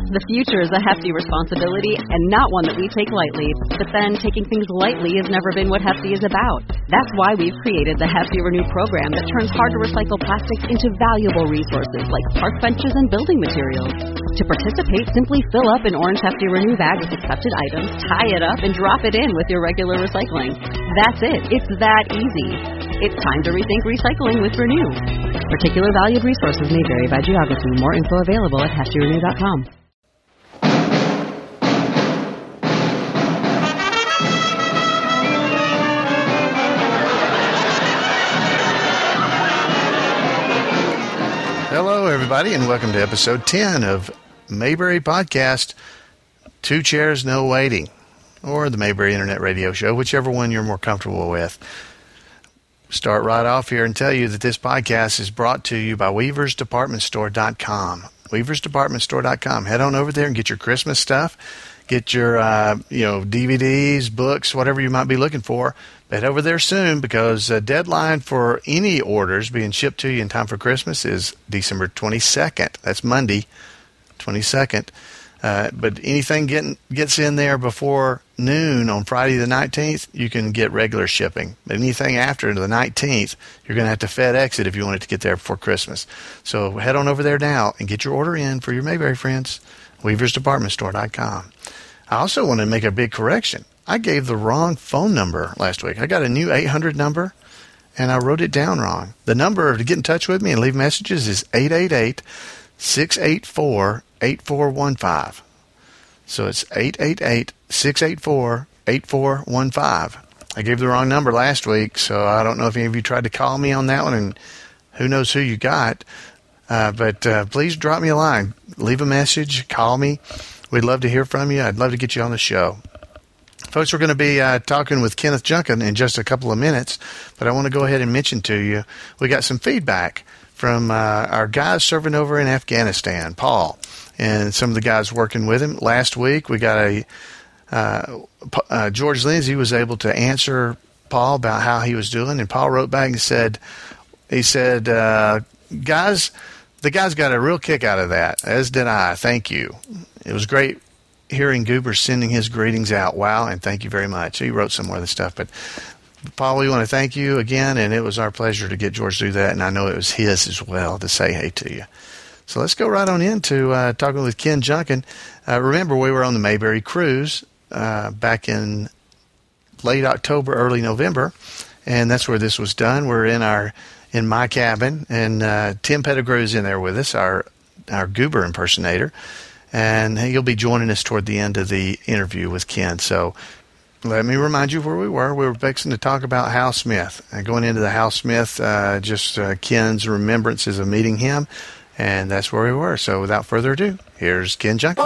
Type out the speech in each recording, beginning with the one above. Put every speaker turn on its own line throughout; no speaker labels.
The future is a hefty responsibility and not one that we take lightly. But then, taking things lightly has never been what Hefty is about. That's why we've created the Hefty Renew program that turns hard-to-recycle plastics into valuable resources like park benches and building materials. To participate, simply fill up an orange Hefty Renew bag with accepted items, tie it up, and drop it in with your regular recycling. That's it. It's that easy. It's time to rethink recycling with Renew. Particular valued resources may vary by geography. More info available at heftyrenew.com.
Hello, everybody, and welcome to episode 10 of Mayberry Podcast, Two Chairs, No Waiting, or the Mayberry Internet Radio Show, whichever one you're more comfortable with. Start right off here and tell you that this podcast is brought to you by WeaversDepartmentStore.com. WeaversDepartmentStore.com. Head on over there and get your Christmas stuff. Get your DVDs, books, whatever you might be looking for. Head over there soon because the deadline for any orders being shipped to you in time for Christmas is December 22nd. That's Monday, 22nd. But anything gets in there before noon on Friday the 19th, you can get regular shipping. But anything after the 19th, you're going to have to FedEx it if you want it to get there before Christmas. So head on over there now and get your order in for your Mayberry friends. WeaversDepartmentStore.com. I also want to make a big correction. I gave the wrong phone number last week. I got a new 800 number, and I wrote it down wrong. The number to get in touch with me and leave messages is 888-684-8415. So it's 888-684-8415. I gave the wrong number last week, so I don't know if any of you tried to call me on that one, and who knows who you got. But please drop me a line. Leave a message. Call me. We'd love to hear from you. I'd love to get you on the show. Folks, we're going to be talking with Kenneth Junkin in just a couple of minutes, but I want to go ahead and mention to you, we got some feedback from our guys serving over in Afghanistan, Paul, and some of the guys working with him. Last week, we got George Lindsay was able to answer Paul about how he was doing, and Paul wrote back and said, guys, the guys got a real kick out of that, as did I. Thank you. It was great hearing Goober sending his greetings out. Wow, and thank you very much. He wrote some more of the stuff. But, Paul, we want to thank you again, and it was our pleasure to get George to do that, and I know it was his as well to say hey to you. So let's go right on into talking with Ken Junkin. Remember, we were on the Mayberry Cruise back in late October, early November, and that's where this was done. We're in my cabin, and Tim Pettigrew's in there with us, our Goober impersonator, and he'll be joining us toward the end of the interview with Ken. So let me remind you where we were. We were fixing to talk about Hal Smith. And going into the Hal Smith, Ken's remembrances of meeting him, and that's where we were. So without further ado, here's Ken Junkin.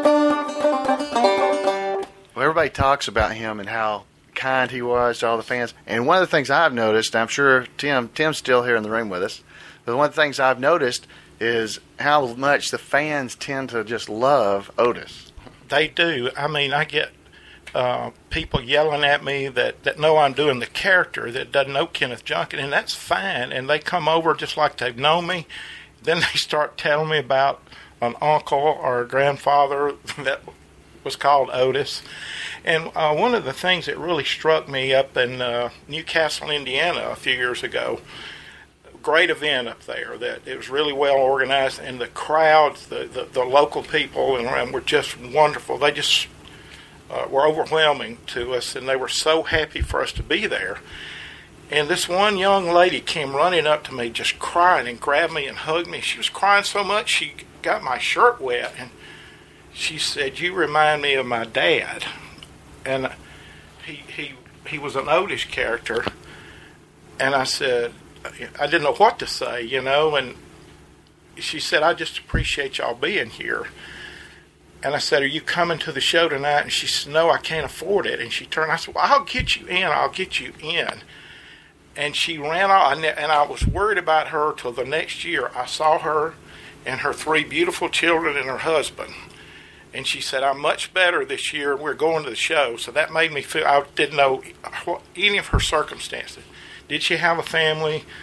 Well, everybody talks about him and how kind he was to all the fans. And one of the things I've noticed, I'm sure Tim's still here in the room with us, but one of the things I've noticed is how much the fans tend to just love Otis.
They do. I mean, I get people yelling at me that know I'm doing the character that doesn't know Kenneth Junkin, and that's fine. And they come over just like they've known me. Then they start telling me about an uncle or a grandfather that was called Otis. And one of the things that really struck me up in Newcastle, Indiana a few years ago, great event up there, that it was really well organized, and the crowds, the local people and were just wonderful. They just were overwhelming to us, and they were so happy for us to be there. And this one young lady came running up to me just crying and grabbed me and hugged me. She was crying so much she got my shirt wet, and she said, "You remind me of my dad." And he was an Otis character, and I said, I didn't know what to say, and she said, "I just appreciate y'all being here." And I said, "Are you coming to the show tonight?" And she said, "No, I can't afford it." And she turned, I said, "Well, I'll get you in. And she ran off, and I was worried about her till the next year. I saw her and her 3 beautiful children and her husband. And she said, "I'm much better this year, and we're going to the show." So that made me feel, I didn't know any of her circumstances. Did she have a family?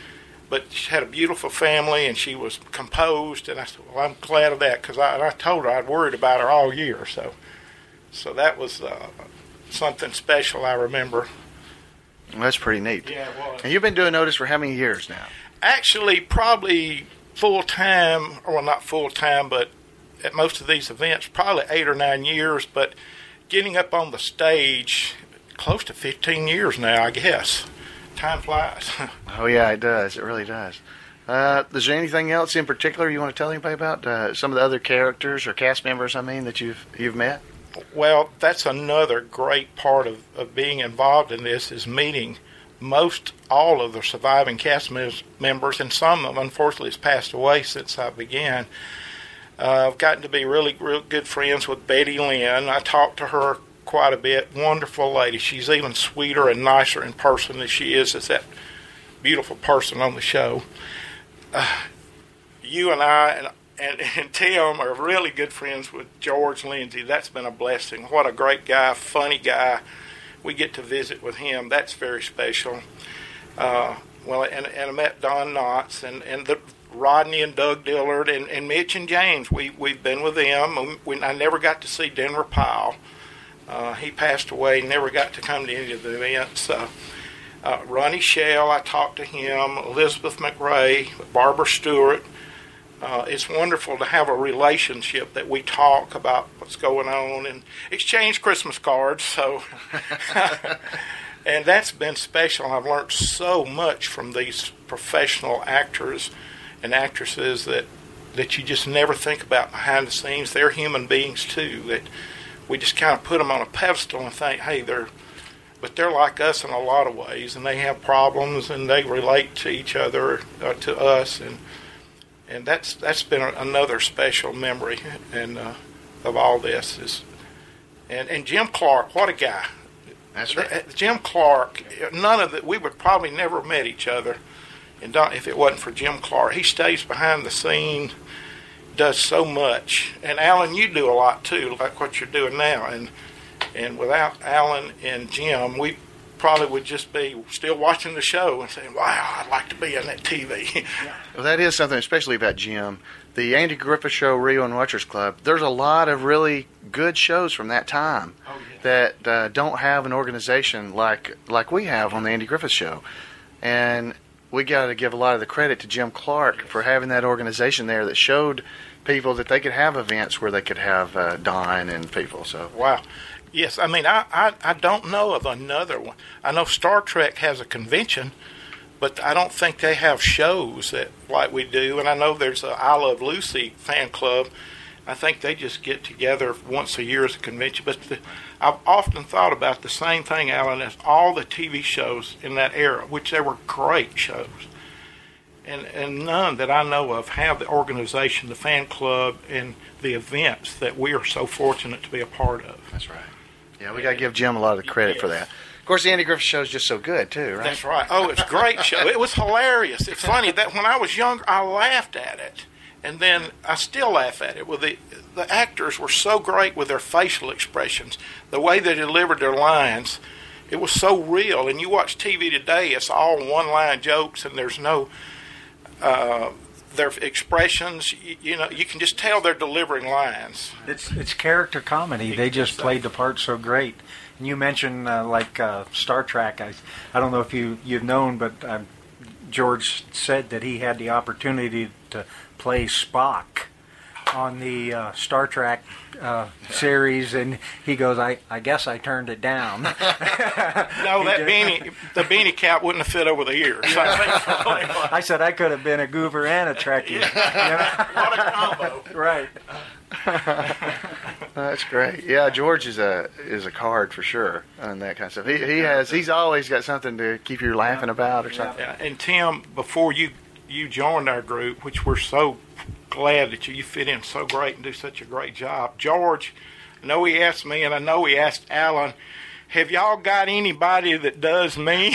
But she had a beautiful family, and she was composed, and I said, well, I'm glad of that, because I told her I'd worried about her all year. So that was something special, I remember.
Well, that's pretty neat.
Yeah, it was.
And you've been doing Otis for how many years now?
Actually, probably full-time, well, not full-time, but at most of these events, probably 8 or 9 years, but getting up on the stage, close to 15 years now, I guess. Time flies.
Oh, yeah, it does. It really does. Is there anything else in particular you want to tell anybody about? Some of the other characters or cast members, that you've met?
Well, that's another great part of being involved in this, is meeting all of the surviving cast members, and some of them, unfortunately, has passed away since I began. I've gotten to be real good friends with Betty Lynn. I talked to her quite a bit. Wonderful lady. She's even sweeter and nicer in person than she is as that beautiful person on the show. You and I and Tim are really good friends with George Lindsay. That's been a blessing. What a great guy, funny guy. We get to visit with him. That's very special. And I met Don Knotts and the Rodney and Doug Dillard and Mitch and James. We've been with them. I never got to see Denver Powell. He passed away, never got to come to any of the events. Ronnie Shell, I talked to him. Elizabeth McRae, Barbara Stewart. It's wonderful to have a relationship that we talk about what's going on and exchange Christmas cards. So, and that's been special. I've learned so much from these professional actors and actresses that you just never think about behind the scenes. They're human beings too. That we just kind of put them on a pedestal and think, hey, they're like us in a lot of ways, and they have problems, and they relate to each other, to us, and that's been another special memory and of all this and Jim Clark, what a guy.
That's right.
Jim Clark, we would probably never met each other, and if it wasn't for Jim Clark. He stays behind the scene, does so much, and Alan, you do a lot too, like what you're doing now, and without Alan and Jim, we probably would just be still watching the show and saying, wow, I'd like to be on that TV.
Well, that is something, especially about Jim. The Andy Griffith Show, Rio and Watchers Club, there's a lot of really good shows from that time that don't have an organization like we have on the Andy Griffith Show. And we got to give a lot of the credit to Jim Clark for having that organization there that showed people that they could have events where they could have Don and people. So
wow. Yes, I mean, I don't know of another one. I know Star Trek has a convention, but I don't think they have shows that like we do. And I know there's a I Love Lucy fan club. I think they just get together once a year as a convention. But I've often thought about the same thing, Alan, as all the TV shows in that era, which they were great shows. And none that I know of have the organization, the fan club, and the events that we are so fortunate to be a part of.
That's right. Yeah, we got to give Jim a lot of the credit for that. Of course, the Andy Griffith Show is just so good, too, right?
That's right. Oh, it's a great show. It was hilarious. It's funny that when I was younger, I laughed at it. And then I still laugh at it. Well, the actors were so great with their facial expressions, the way they delivered their lines. It was so real. And you watch TV today, it's all one-line jokes, and there's no... their expressions, you can just tell they're delivering lines.
It's character comedy. They just played the part so great. And you mentioned Star Trek. I don't know if you've known, but George said that he had the opportunity to play Spock on the Star Trek series, and he goes, I guess I turned it down.
No, the beanie cap wouldn't have fit over the ears.
I said I could have been a goober and a Trekkie.
What a combo.
Right.
That's great. Yeah, George is a card for sure on that kind of stuff. He's always got something to keep you laughing about or something.
Yeah. And Tim, before you joined our group, which we're so glad that you fit in so great and do such a great job. George, I know he asked me, and I know he asked Alan, have y'all got anybody that does me?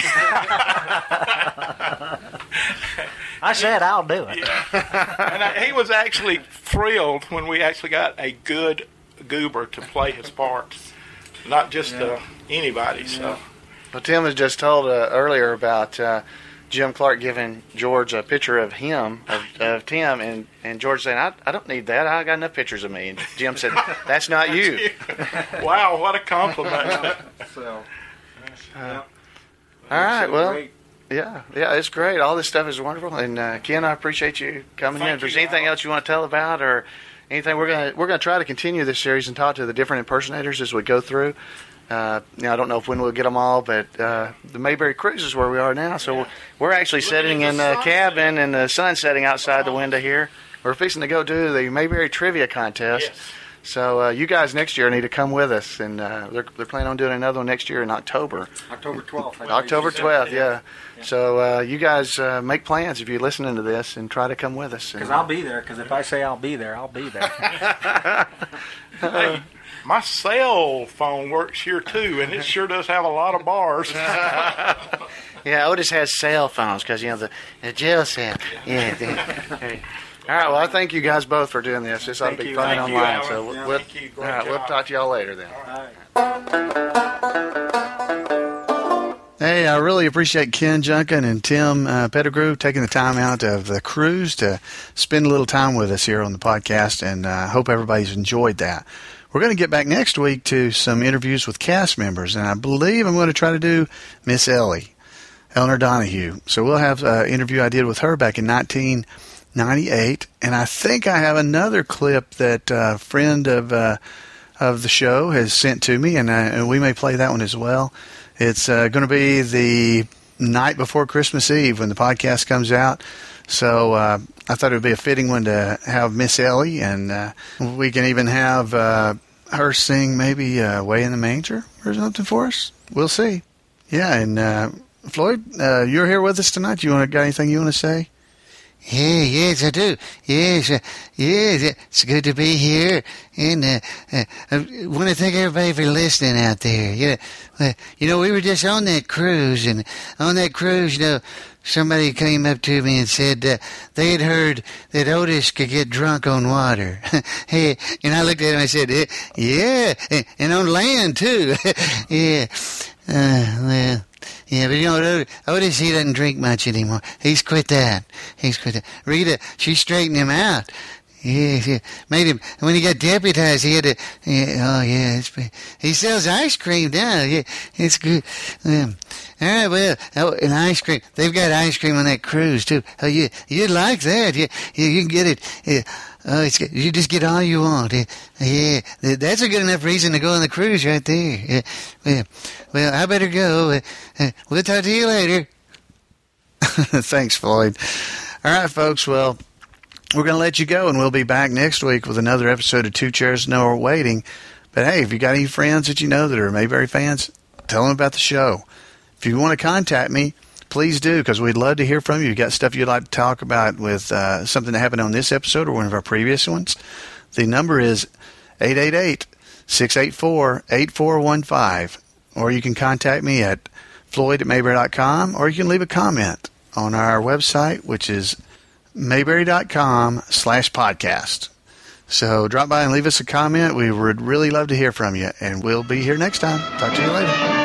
I said I'll do it.
Yeah. And he was actually thrilled when we actually got a good goober to play his part, not just anybody. Yeah. So,
well, Tim has just told earlier about Jim Clark giving George a picture of him, of Tim, and George saying, I don't need that. I got enough pictures of me. And Jim said, that's not you.
Wow, what a compliment.
So,
all right, well, great. Yeah, it's great. All this stuff is wonderful. And Ken, I appreciate you coming in. If there's anything else you want to tell about or anything, we're gonna try to continue this series and talk to the different impersonators as we go through. I don't know when we'll get them all, but the Mayberry Cruise is where we are now. So we're actually sitting in a cabin and the sun's setting outside the window here. We're fixing to go do the Mayberry Trivia Contest.
Yes.
So you guys next year need to come with us, and they're planning on doing another one next year in October.
October 12th.
October 12th, yeah. So you guys make plans if you're listening to this and try to come with us.
Because I'll be there, because if I say I'll be there, I'll be there.
Hey, my cell phone works here, too, and it sure does have a lot of bars.
Yeah, Otis has cell phones because, the jail cell. Yeah. All right, well, I thank you guys both for doing this. This ought to be fun online. So we'll talk to y'all later then.
All right.
Hey, I really appreciate Ken Junkin and Tim Pettigrew taking the time out of the cruise to spend a little time with us here on the podcast, and I hope everybody's enjoyed that. We're going to get back next week to some interviews with cast members, and I believe I'm going to try to do Miss Ellie, Eleanor Donahue. So we'll have an interview I did with her back in 1998, and I think I have another clip that a friend of the show has sent to me, and we may play that one as well. It's going to be the night before Christmas Eve when the podcast comes out. So I thought it would be a fitting one to have Miss Ellie, and we can even have her sing maybe Way in the Manger or something for us. We'll see. Yeah, and Floyd, you're here with us tonight. Got anything you want to say?
Yeah, yes, I do. Yes, it's good to be here, and I want to thank everybody for listening out there. We were just on that cruise, and on that cruise, somebody came up to me and said they had heard that Otis could get drunk on water. Hey, and I looked at him and I said, yeah, and on land too. Yeah, well. Yeah, but Otis, he doesn't drink much anymore. He's quit that. Rita, she straightened him out. Yeah, made him, when he got deputized, he had to, he sells ice cream now. Yeah, it's good. All right, well, and ice cream. They've got ice cream on that cruise, too. Oh, yeah, you'd like that. Yeah, you can get it. It's good. You just get all you want. Yeah, that's a good enough reason to go on the cruise right there. Well, I better go. We'll talk to you later.
Thanks, Floyd. All right, folks. Well, we're going to let you go, and we'll be back next week with another episode of Two Chairs No More Waiting. But, hey, if you got any friends that you know that are Mayberry fans, tell them about the show. If you want to contact me, please do, because we'd love to hear from you. You got stuff you'd like to talk about with something that happened on this episode or one of our previous ones. The number is 888-684-8415. Or you can contact me at floyd@mayberry.com, or you can leave a comment on our website, which is mayberry.com/podcast. So drop by and leave us a comment. We would really love to hear from you, and we'll be here next time. Talk to you later.